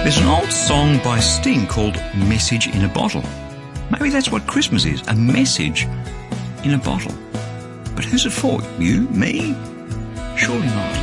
There's an old song by Sting called Message in a Bottle. Maybe that's what Christmas is, a message in a bottle. But who's it for? You? Me? Surely not.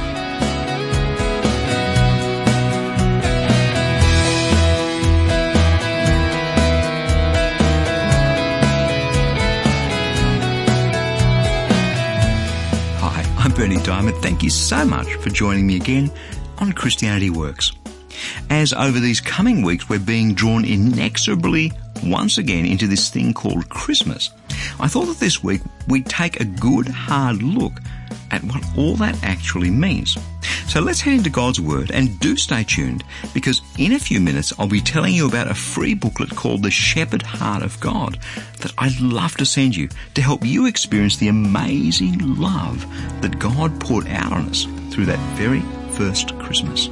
Hi, I'm Bernie Diamond. Thank you so much for joining me again on Christianity Works. As over these coming weeks we're being drawn inexorably once again into this thing called Christmas, I thought that this week we'd take a good hard look at what all that actually means. So let's head into God's Word, and do stay tuned, because in a few minutes I'll be telling you about a free booklet called The Shepherd Heart of God that I'd love to send you to help you experience the amazing love that God poured out on us through that very first Christmas.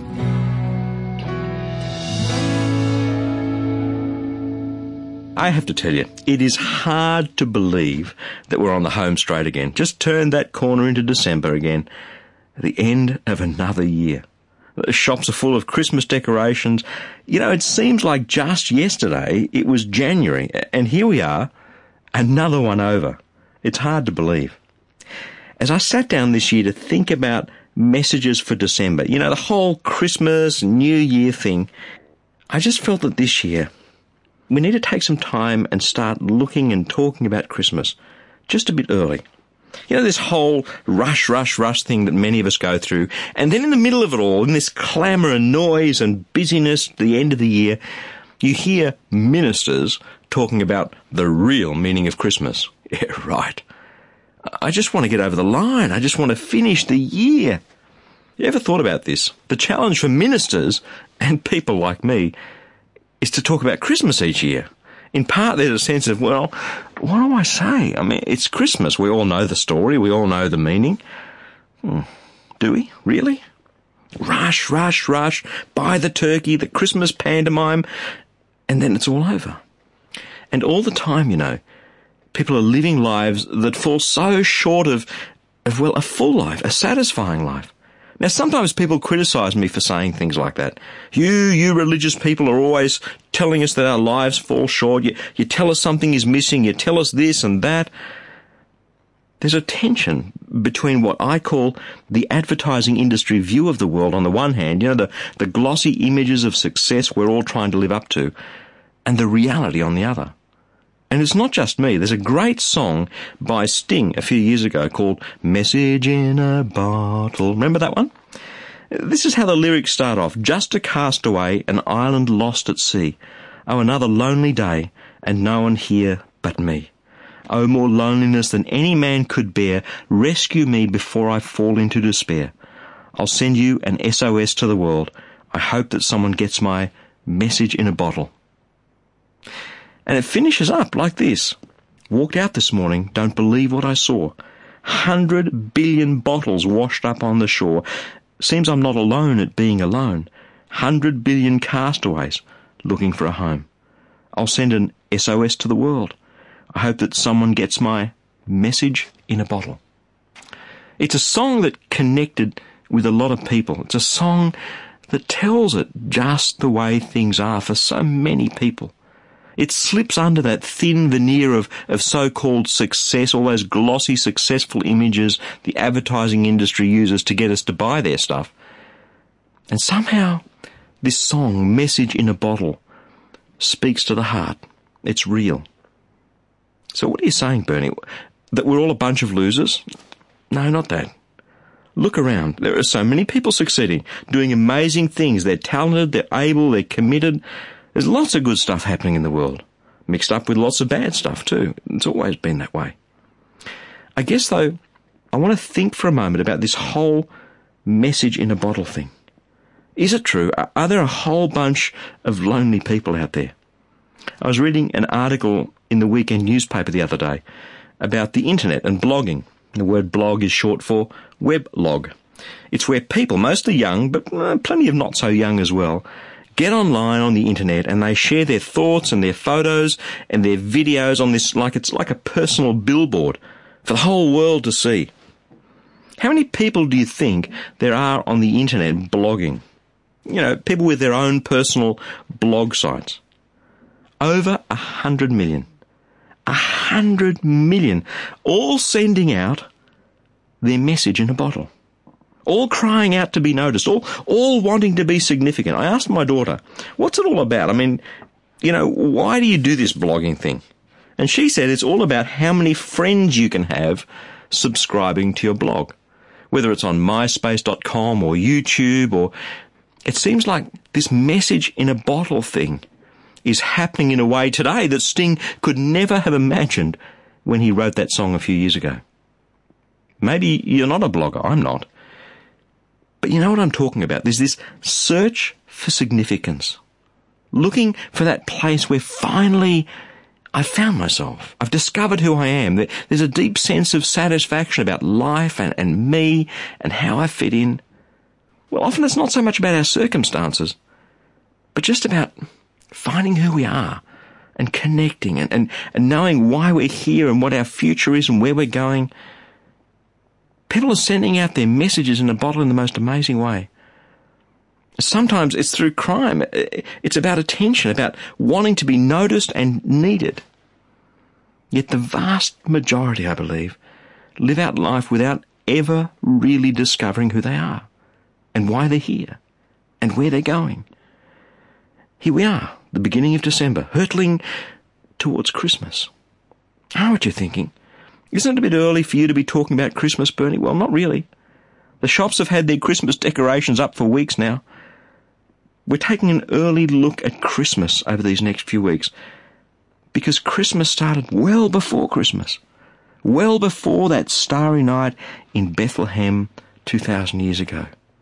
I have to tell you, it is hard to believe that we're on the home straight again. Just turned that corner into December again, at the end of another year. The shops are full of Christmas decorations. You know, it seems like just yesterday it was January, and here we are, another one over. It's hard to believe. As I sat down this year to think about messages for December, you know, the whole Christmas, New Year thing, I just felt that this year we need to take some time and start looking and talking about Christmas just a bit early. You know, this whole rush thing that many of us go through, and then in the middle of it all, in this clamour and noise and busyness at the end of the year, you hear ministers talking about the real meaning of Christmas. Yeah, right. I just want to get over the line. I just want to finish the year. You ever thought about this? The challenge for ministers and people like me is to talk about Christmas each year. In part, there's a sense of, well, what do I say? I mean, it's Christmas. We all know the story. We all know the meaning. Do we? Really? Rush. Buy the turkey, the Christmas pantomime, and then it's all over. And all the time, you know, people are living lives that fall so short of well, a full life, a satisfying life. Now, sometimes people criticise me for saying things like that. You religious people are always telling us that our lives fall short. You tell us something is missing. You tell us this and that. There's a tension between what I call the advertising industry view of the world on the one hand, you know, the glossy images of success we're all trying to live up to, and the reality on the other. And it's not just me. There's a great song by Sting a few years ago called Message in a Bottle. Remember that one? This is how the lyrics start off. Just a castaway, an island lost at sea. Oh, another lonely day, and no one here but me. Oh, more loneliness than any man could bear. Rescue me before I fall into despair. I'll send you an SOS to the world. I hope that someone gets my message in a bottle. And it finishes up like this. Walked out this morning, don't believe what I saw. 100 billion bottles washed up on the shore. Seems I'm not alone at being alone. 100 billion castaways looking for a home. I'll send an SOS to the world. I hope that someone gets my message in a bottle. It's a song that connected with a lot of people. It's a song that tells it just the way things are for so many people. It slips under that thin veneer of so-called success, all those glossy, successful images the advertising industry uses to get us to buy their stuff. And somehow, this song, Message in a Bottle, speaks to the heart. It's real. So what are you saying, Bernie? That we're all a bunch of losers? No, not that. Look around. There are so many people succeeding, doing amazing things. They're talented, they're able, they're committed. There's lots of good stuff happening in the world, mixed up with lots of bad stuff too. It's always been that way. I guess, though, I want to think for a moment about this whole message in a bottle thing. Is it true? Are there a whole bunch of lonely people out there? I was reading an article in the weekend newspaper the other day about the internet and blogging. The word blog is short for weblog. It's where people, mostly young, but plenty of not so young as well, get online on the internet and they share their thoughts and their photos and their videos on this like it's like a personal billboard for the whole world to see. How many people do you think there are on the internet blogging? people with their own personal blog sites. Over 100 million. 100 million. All sending out their message in a bottle. All crying out to be noticed. All wanting to be significant. I asked my daughter, what's it all about? I mean, why do you do this blogging thing? And she said it's all about how many friends you can have subscribing to your blog. Whether it's on myspace.com or YouTube, or it seems like this message in a bottle thing is happening in a way today that Sting could never have imagined when he wrote that song a few years ago. Maybe you're not a blogger, I'm not. But you know what I'm talking about? There's this search for significance. Looking for that place where finally I found myself. I've discovered who I am. There's a deep sense of satisfaction about life and me and how I fit in. Well, often it's not so much about our circumstances, but just about finding who we are and connecting and knowing why we're here and what our future is and where we're going. People are sending out their messages in a bottle in the most amazing way. Sometimes it's through crime. It's about attention, about wanting to be noticed and needed. Yet the vast majority, I believe, live out life without ever really discovering who they are and why they're here and where they're going. Here we are, the beginning of December, hurtling towards Christmas. I know what you're thinking. Isn't it a bit early for you to be talking about Christmas, Bernie? Well, not really. The shops have had their Christmas decorations up for weeks now. We're taking an early look at Christmas over these next few weeks because Christmas started well before Christmas, well before that starry night in Bethlehem 2,000 years ago.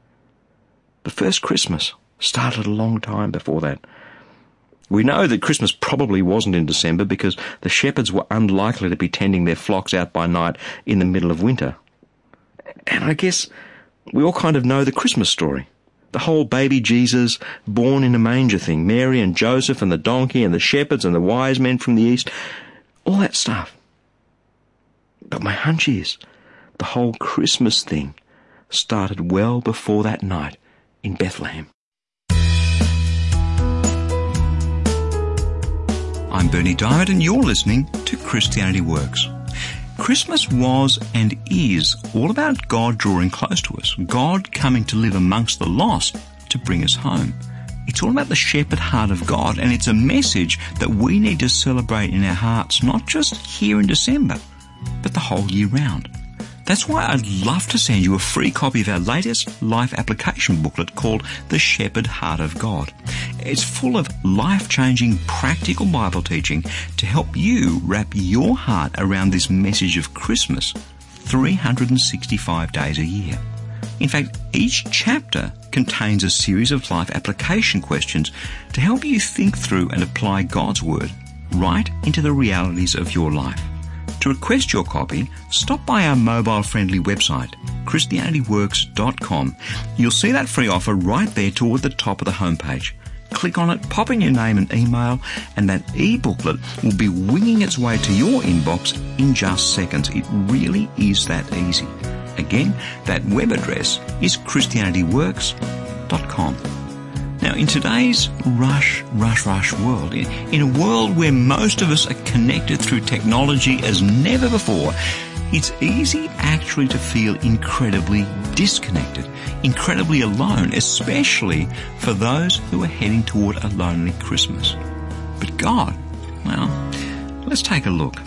The first Christmas started a long time before that. We know that Christmas probably wasn't in December because the shepherds were unlikely to be tending their flocks out by night in the middle of winter. And I guess we all kind of know the Christmas story. The whole baby Jesus born in a manger thing, Mary and Joseph and the donkey and the shepherds and the wise men from the east, all that stuff. But my hunch is the whole Christmas thing started well before that night in Bethlehem. I'm Bernie Diamond and you're listening to Christianity Works. Christmas was and is all about God drawing close to us, God coming to live amongst the lost to bring us home. It's all about the shepherd heart of God, and it's a message that we need to celebrate in our hearts, not just here in December, but the whole year round. That's why I'd love to send you a free copy of our latest life application booklet called The Shepherd Heart of God. It's full of life-changing, practical Bible teaching to help you wrap your heart around this message of Christmas 365 days a year. In fact, each chapter contains a series of life application questions to help you think through and apply God's Word right into the realities of your life. To request your copy, stop by our mobile-friendly website, ChristianityWorks.com. You'll see that free offer right there toward the top of the homepage. Click on it, pop in your name and email, and that e-booklet will be winging its way to your inbox in just seconds. It really is that easy. Again, that web address is ChristianityWorks.com. Now, in today's rush world, in a world where most of us are connected through technology as never before, it's easy actually to feel incredibly disconnected, incredibly alone, especially for those who are heading toward a lonely Christmas. But God, well, let's take a look.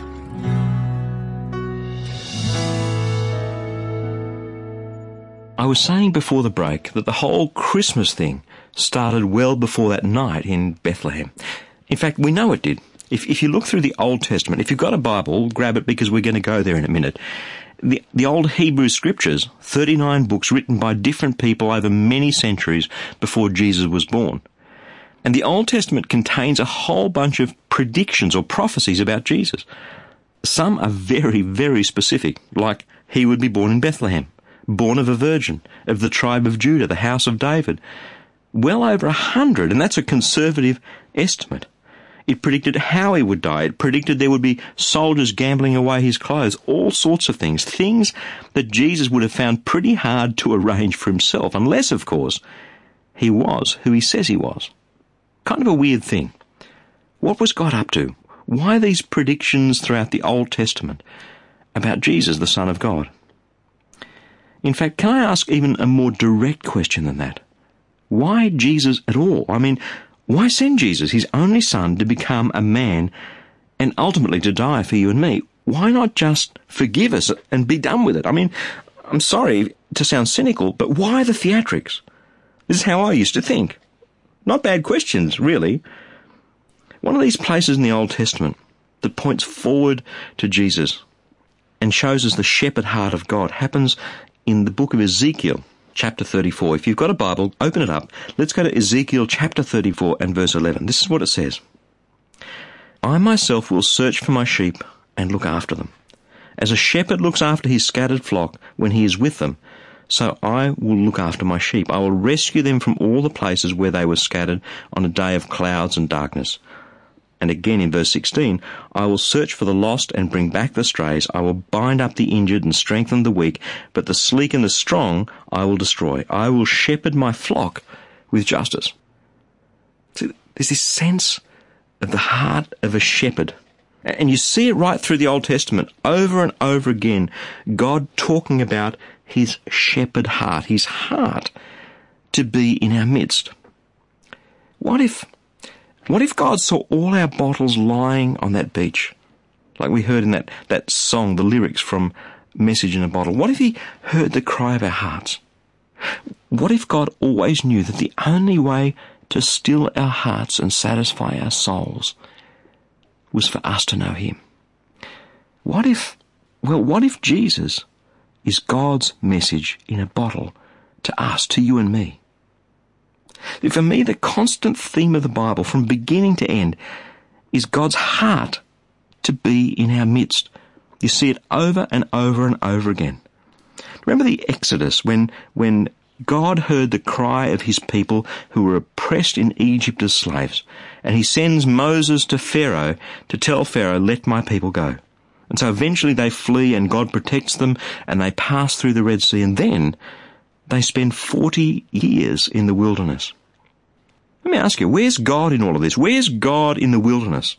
I was saying before the break that the whole Christmas thing started well before that night in Bethlehem. In fact, we know it did. If you look through the Old Testament, if you've got a Bible, grab it because we're going to go there in a minute. The old Hebrew Scriptures, 39 books written by different people over many centuries before Jesus was born. And the Old Testament contains a whole bunch of predictions or prophecies about Jesus. Some are very, very specific, like he would be born in Bethlehem, born of a virgin, of the tribe of Judah, the house of David. Well over 100, and that's a conservative estimate. It predicted how he would die. It predicted there would be soldiers gambling away his clothes, all sorts of things that Jesus would have found pretty hard to arrange for himself, unless, of course, he was who he says he was. Kind of a weird thing. What was God up to? Why these predictions throughout the Old Testament about Jesus, the Son of God? In fact, can I ask even a more direct question than that? Why Jesus at all? I mean, why send Jesus, his only son, to become a man and ultimately to die for you and me? Why not just forgive us and be done with it? I mean, I'm sorry to sound cynical, but why the theatrics? This is how I used to think. Not bad questions, really. One of these places in the Old Testament that points forward to Jesus and shows us the shepherd heart of God happens in the book of Ezekiel, chapter 34. If you've got a Bible, open it up. Let's go to Ezekiel chapter 34 and verse 11. This is what it says. I myself will search for my sheep and look after them. As a shepherd looks after his scattered flock when he is with them, so I will look after my sheep. I will rescue them from all the places where they were scattered on a day of clouds and darkness. And again in verse 16, I will search for the lost and bring back the strays. I will bind up the injured and strengthen the weak, but the sleek and the strong I will destroy. I will shepherd my flock with justice. So there's this sense of the heart of a shepherd. And you see it right through the Old Testament, over and over again, God talking about his shepherd heart, his heart to be in our midst. What if God saw all our bottles lying on that beach, like we heard in that song, the lyrics from Message in a Bottle? What if he heard the cry of our hearts? What if God always knew that the only way to still our hearts and satisfy our souls was for us to know him? What if Jesus is God's message in a bottle to us, to you and me? For me, the constant theme of the Bible, from beginning to end, is God's heart to be in our midst. You see it over and over and over again. Remember the Exodus, when God heard the cry of his people who were oppressed in Egypt as slaves, and he sends Moses to Pharaoh to tell Pharaoh, let my people go. And so eventually they flee and God protects them and they pass through the Red Sea, and then they spend 40 years in the wilderness. Let me ask you, where's God in all of this? Where's God in the wilderness?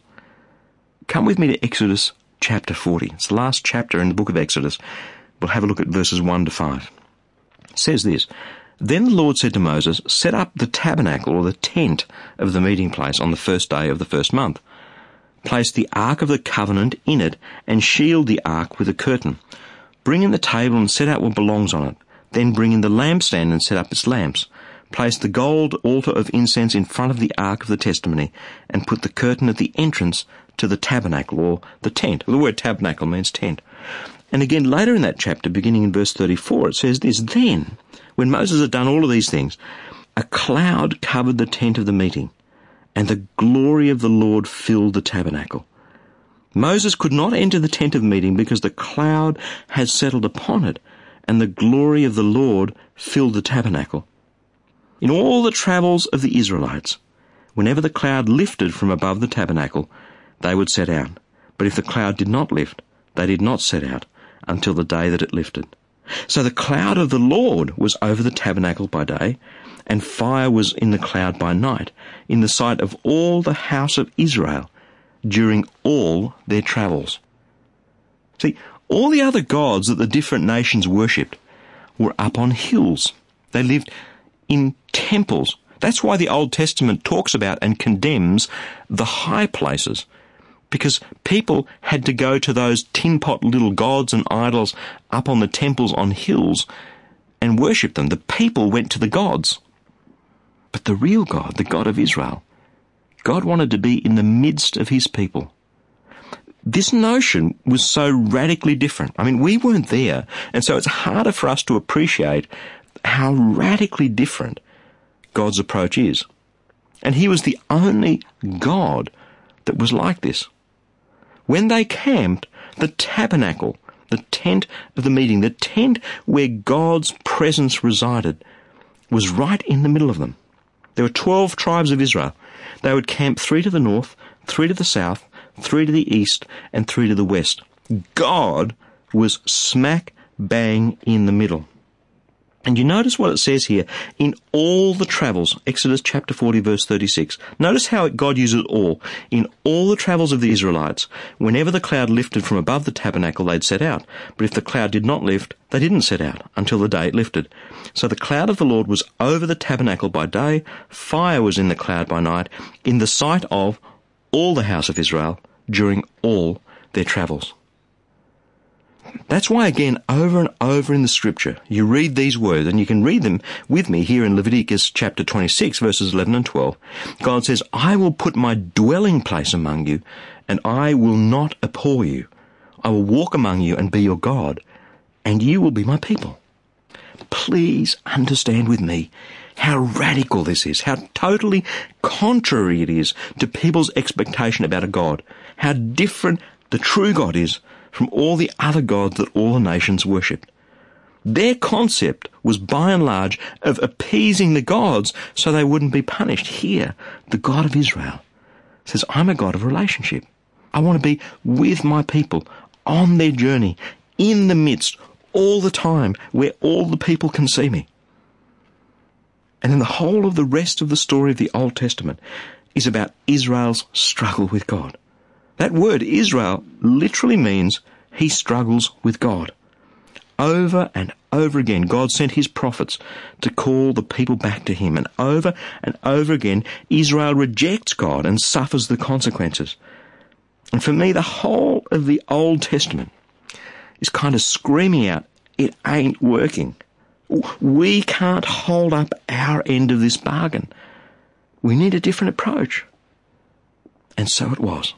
Come with me to Exodus chapter 40. It's the last chapter in the book of Exodus. We'll have a look at verses 1 to 5. It says this, Then the Lord said to Moses, set up the tabernacle or the tent of the meeting place on the first day of the first month. Place the ark of the covenant in it and shield the ark with a curtain. Bring in the table and set out what belongs on it. Then bring in the lampstand and set up its lamps. Place the gold altar of incense in front of the ark of the testimony and put the curtain at the entrance to the tabernacle or the tent. The word tabernacle means tent. And again later in that chapter, beginning in verse 34, it says this, Then, when Moses had done all of these things, a cloud covered the tent of the meeting, and the glory of the Lord filled the tabernacle. Moses could not enter the tent of meeting because the cloud had settled upon it, and the glory of the Lord filled the tabernacle. In all the travels of the Israelites, whenever the cloud lifted from above the tabernacle, they would set out. But if the cloud did not lift, they did not set out until the day that it lifted. So the cloud of the Lord was over the tabernacle by day, and fire was in the cloud by night, in the sight of all the house of Israel, during all their travels. See, all the other gods that the different nations worshipped were up on hills. They lived in temples. That's why the Old Testament talks about and condemns the high places, because people had to go to those tin pot little gods and idols up on the temples on hills and worship them. The people went to the gods. But the real God, the God of Israel, God wanted to be in the midst of his people. This notion was so radically different. I mean, we weren't there, and so it's harder for us to appreciate how radically different God's approach is. And he was the only God that was like this. When they camped, the tabernacle, the tent of the meeting, the tent where God's presence resided, was right in the middle of them. There were 12 tribes of Israel. They would camp 3 to the north, 3 to the south, 3 to the east, and 3 to the west. God was smack bang in the middle. And you notice what it says here, in all the travels, Exodus chapter 40 verse 36. Notice how God uses all. In all the travels of the Israelites, whenever the cloud lifted from above the tabernacle, they'd set out. But if the cloud did not lift, they didn't set out until the day it lifted. So the cloud of the Lord was over the tabernacle by day, fire was in the cloud by night, in the sight of all the house of Israel during all their travels. That's why, again, over and over in the Scripture, you read these words, and you can read them with me here in Leviticus chapter 26, verses 11 and 12. God says, I will put my dwelling place among you, and I will not abhor you. I will walk among you and be your God, and you will be my people. Please understand with me how radical this is, how totally contrary it is to people's expectation about a God, how different the true God is from all the other gods that all the nations worshipped. Their concept was by and large of appeasing the gods so they wouldn't be punished. Here, the God of Israel says, I'm a God of relationship. I want to be with my people on their journey, in the midst, all the time, where all the people can see me. And then the whole of the rest of the story of the Old Testament is about Israel's struggle with God. That word, Israel, literally means he struggles with God. Over and over again, God sent his prophets to call the people back to him. And over again, Israel rejects God and suffers the consequences. And for me, the whole of the Old Testament is kind of screaming out, it ain't working. We can't hold up our end of this bargain. We need a different approach. And so it was.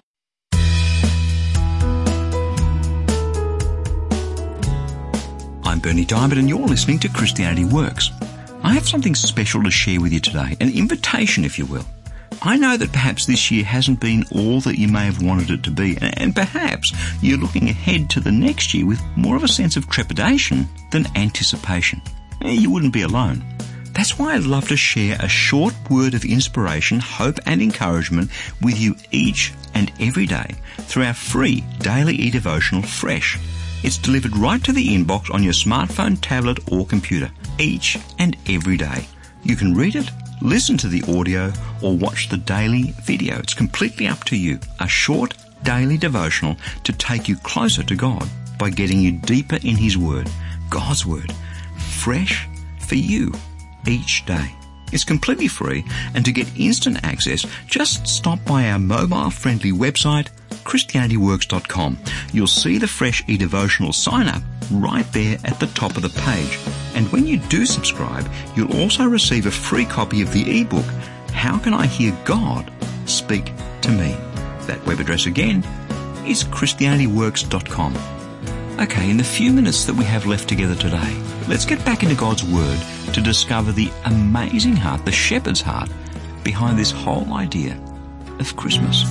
I'm Bernie Diamond and you're listening to Christianity Works. I have something special to share with you today, an invitation if you will. I know that perhaps this year hasn't been all that you may have wanted it to be, and perhaps you're looking ahead to the next year with more of a sense of trepidation than anticipation. You wouldn't be alone. That's why I'd love to share a short word of inspiration, hope and encouragement with you each and every day through our free daily e-devotional Fresh. It's delivered right to the inbox on your smartphone, tablet or computer each and every day. You can read it, listen to the audio or watch the daily video. It's completely up to you. A short daily devotional to take you closer to God by getting you deeper in His Word, God's Word, fresh for you each day. It's completely free, and to get instant access, just stop by our mobile-friendly website, ChristianityWorks.com. You'll see the Fresh eDevotional sign-up right there at the top of the page. And when you do subscribe, you'll also receive a free copy of the ebook, How Can I Hear God Speak to Me? That web address again is ChristianityWorks.com. Okay, in the few minutes that we have left together today, let's get back into God's Word to discover the amazing heart, the shepherd's heart, behind this whole idea of Christmas.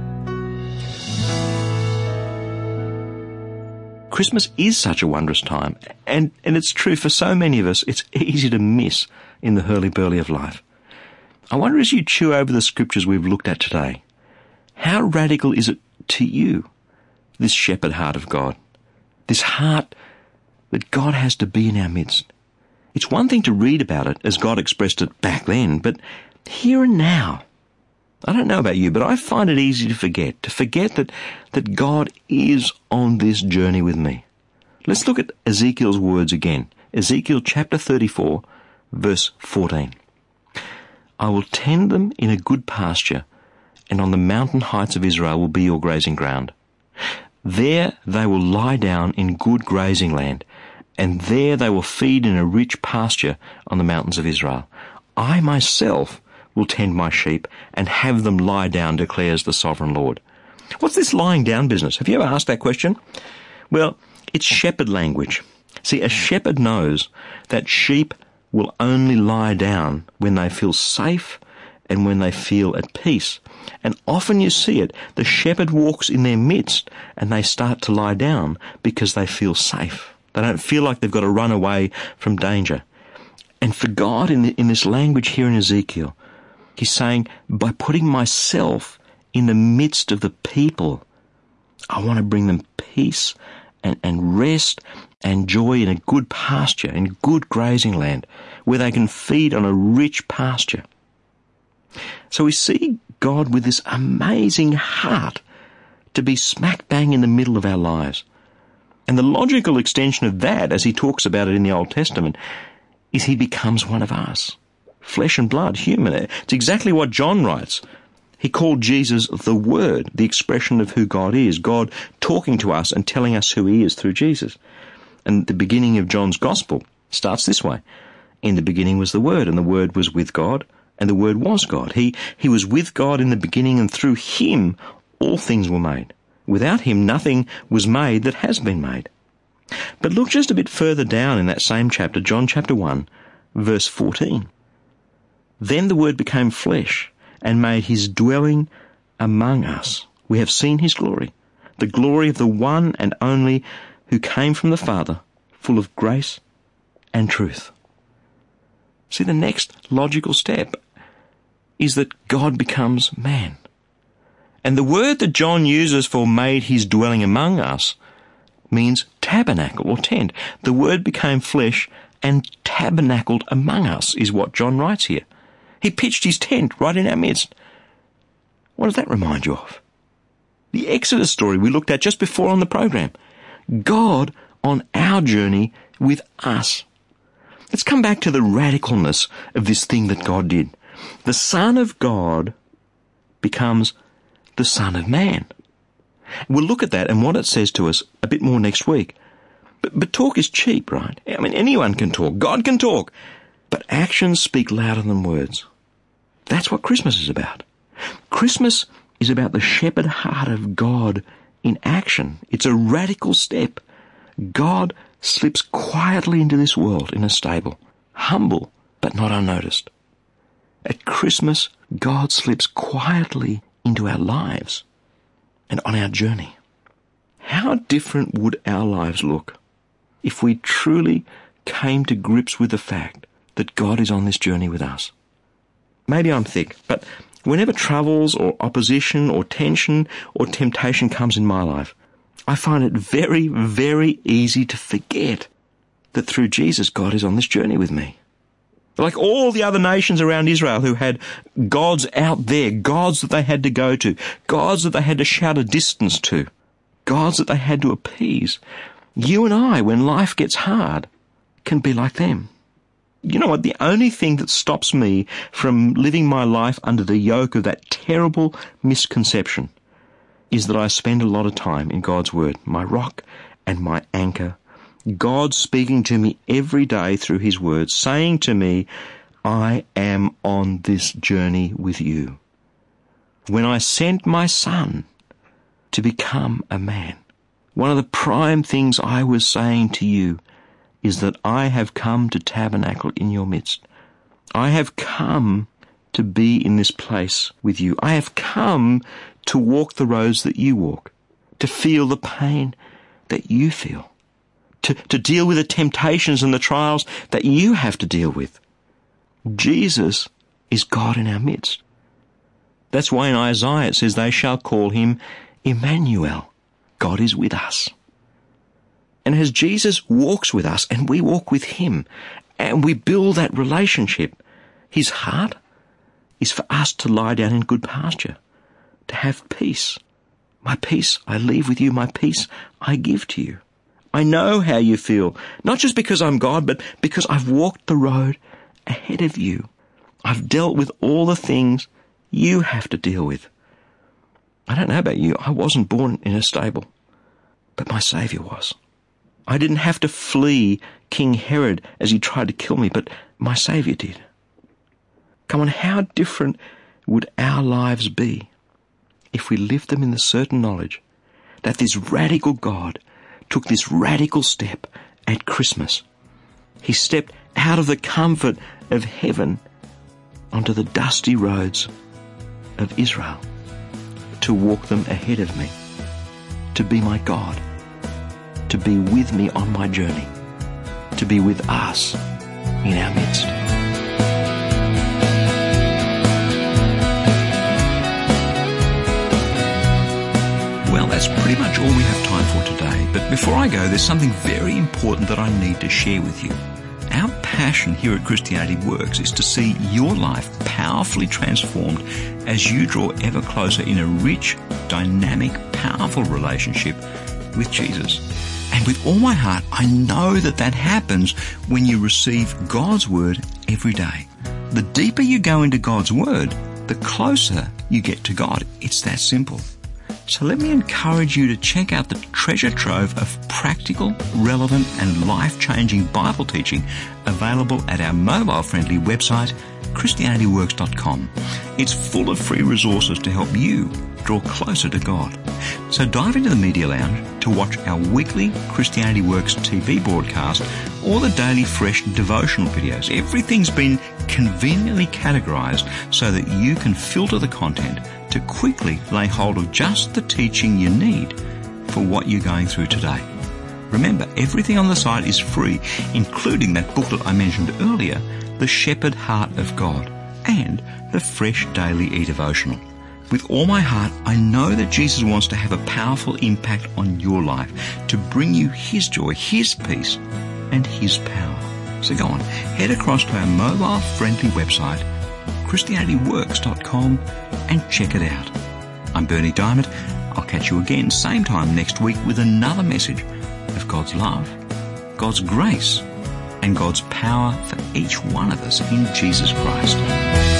Christmas is such a wondrous time, and it's true for so many of us, it's easy to miss in the hurly-burly of life. I wonder, as you chew over the scriptures we've looked at today, how radical is it to you, this shepherd heart of God? This heart that God has to be in our midst. It's one thing to read about it as God expressed it back then, but here and now, I don't know about you, but I find it easy to forget that God is on this journey with me. Let's look at Ezekiel's words again. Ezekiel chapter 34, verse 14. I will tend them in a good pasture, and on the mountain heights of Israel will be your grazing ground. There they will lie down in good grazing land, and there they will feed in a rich pasture on the mountains of Israel. I myself will tend my sheep and have them lie down, declares the sovereign Lord. What's this lying down business? Have you ever asked that question? Well, it's shepherd language. See, a shepherd knows that sheep will only lie down when they feel safe and when they feel at peace. And often you see it, the shepherd walks in their midst and they start to lie down because they feel safe. They don't feel like they've got to run away from danger. And for God, in this language here in Ezekiel, He's saying, by putting myself in the midst of the people, I want to bring them peace and rest and joy in a good pasture, in good grazing land, where they can feed on a rich pasture. So we see God with this amazing heart to be smack bang in the middle of our lives. And the logical extension of that, as he talks about it in the Old Testament, is he becomes one of us. Flesh and blood, human. It's exactly what John writes. He called Jesus the Word, the expression of who God is, God talking to us and telling us who he is through Jesus. And the beginning of John's Gospel starts this way. In the beginning was the Word, and the Word was with God, and the Word was God. He was with God in the beginning, and through him all things were made. Without him nothing was made that has been made. But look just a bit further down in that same chapter, John chapter 1, verse 14. Then the Word became flesh and made his dwelling among us. We have seen his glory, the glory of the one and only who came from the Father, full of grace and truth. See, the next logical step is that God becomes man. And the word that John uses for made his dwelling among us means tabernacle or tent. The Word became flesh and tabernacled among us is what John writes here. He pitched his tent right in our midst. What does that remind you of? The Exodus story we looked at just before on the program. God on our journey with us. Let's come back to the radicalness of this thing that God did. The Son of God becomes the Son of Man. We'll look at that and what it says to us a bit more next week. But talk is cheap, right? I mean, anyone can talk. God can talk. But actions speak louder than words. That's what Christmas is about. Christmas is about the shepherd heart of God in action. It's a radical step. God slips quietly into this world in a stable, humble but not unnoticed. At Christmas, God slips quietly into our lives and on our journey. How different would our lives look if we truly came to grips with the fact that God is on this journey with us? Maybe I'm thick, but whenever troubles or opposition or tension or temptation comes in my life, I find it very, very easy to forget that through Jesus, God is on this journey with me. Like all the other nations around Israel who had gods out there, gods that they had to go to, gods that they had to shout a distance to, gods that they had to appease. You and I, when life gets hard, can be like them. You know what? The only thing that stops me from living my life under the yoke of that terrible misconception is that I spend a lot of time in God's Word, my rock and my anchor. God speaking to me every day through his Word, saying to me, I am on this journey with you. When I sent my Son to become a man, one of the prime things I was saying to you is that I have come to tabernacle in your midst. I have come to be in this place with you. I have come to walk the roads that you walk, to feel the pain that you feel, to deal with the temptations and the trials that you have to deal with. Jesus is God in our midst. That's why in Isaiah it says, they shall call him Emmanuel. God is with us. And as Jesus walks with us and we walk with him and we build that relationship, his heart is for us to lie down in good pasture, to have peace. My peace I leave with you, my peace I give to you. I know how you feel, not just because I'm God, but because I've walked the road ahead of you. I've dealt with all the things you have to deal with. I don't know about you, I wasn't born in a stable, but my Saviour was. I didn't have to flee King Herod as he tried to kill me, but my Saviour did. Come on, how different would our lives be if we lived them in the certain knowledge that this radical God took this radical step at Christmas. He stepped out of the comfort of heaven onto the dusty roads of Israel to walk them ahead of me, to be my God, to be with me on my journey, to be with us in our midst. that's pretty much all we have time for today. But before I go, there's something very important that I need to share with you. Our passion here at Christianity Works is to see your life powerfully transformed as you draw ever closer in a rich, dynamic, powerful relationship with Jesus. And with all my heart, I know that happens when you receive God's Word every day. The deeper you go into God's Word, the closer you get to God. It's that simple. So let me encourage you to check out the treasure trove of practical, relevant and life-changing Bible teaching available at our mobile-friendly website, ChristianityWorks.com. It's full of free resources to help you draw closer to God. So dive into the Media Lounge to watch our weekly Christianity Works TV broadcast or the daily fresh devotional videos. Everything's been conveniently categorized so that you can filter the content to quickly lay hold of just the teaching you need for what you're going through today. Remember, everything on the site is free, including that booklet I mentioned earlier, The Shepherd Heart of God, and the Fresh Daily E-Devotional. With all my heart, I know that Jesus wants to have a powerful impact on your life, to bring you His joy, His peace, and His power. So go on, head across to our mobile-friendly website, ChristianityWorks.com, and check it out. I'm Bernie Diamond. I'll catch you again same time next week with another message of God's love, God's grace, and God's power for each one of us in Jesus Christ.